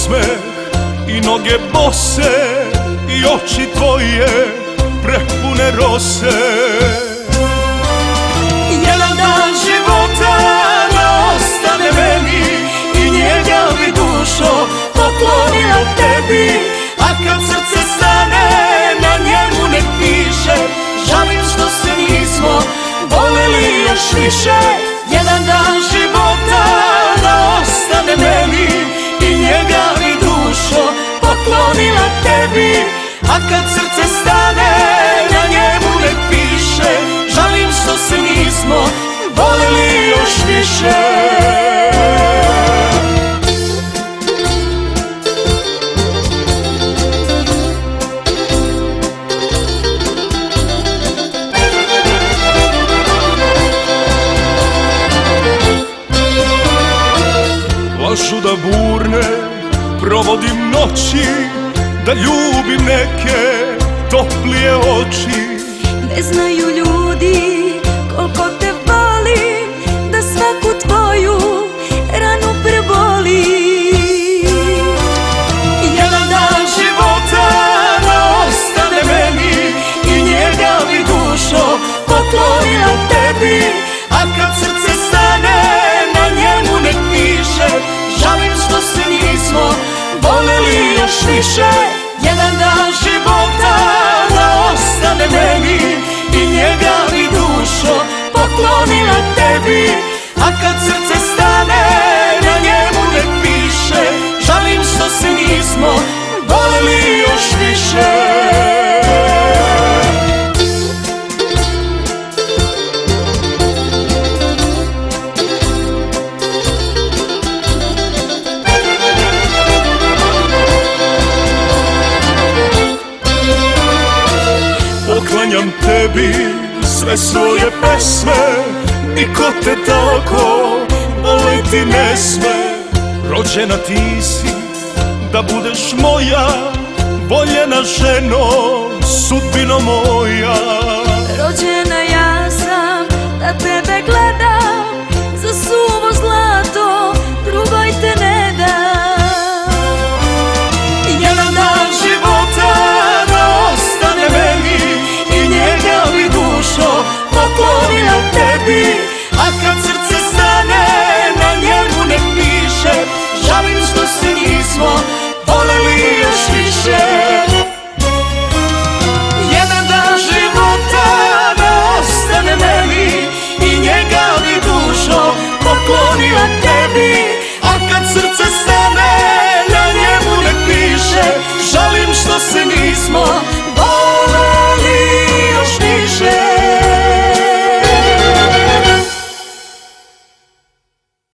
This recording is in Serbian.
osmeh i noge bose i oči tvoje prepune rose. Jedan dan života da ostane meni i njega bi dušo poklonila tebi, a kad srce stane na njemu nek piše žalim što se nismo voleli još više. Jedan dan života da ostane meni i njega bi dušo poklonila tebi, a kad srce stane na njemu nek piše žalim što se nismo voleli još više. Lažu da burne provodim noći, da ljubim neke toplije oči. Ne znaju ljudi koliko te volim, da svaku tvoju ranu prebolim. Jedan dan života da ostane meni i njega bi dušo poklonila tebi, a kad srce stane na njemu nek piše žalim što se nismo voleli još više. Jedan dan života da ostane meni i njega bi dušo poklonila tebi, a kad srce stane na njemu nek piše žalim što se nismo voleli još više. Poklanjam tebi sve svoje pesme, niko te tako voliti ne sme. Rođena ti si da budeš moja, voljena ženo, sudbino moja. Rođena ja sam da tebe gledam, za suvo zlato drugoj te ne dam. Jedan dan života da ostane meni i njega bi dušo poklonila tebi, a kad srce stane na njemu nek piše žalim što se nismo voleli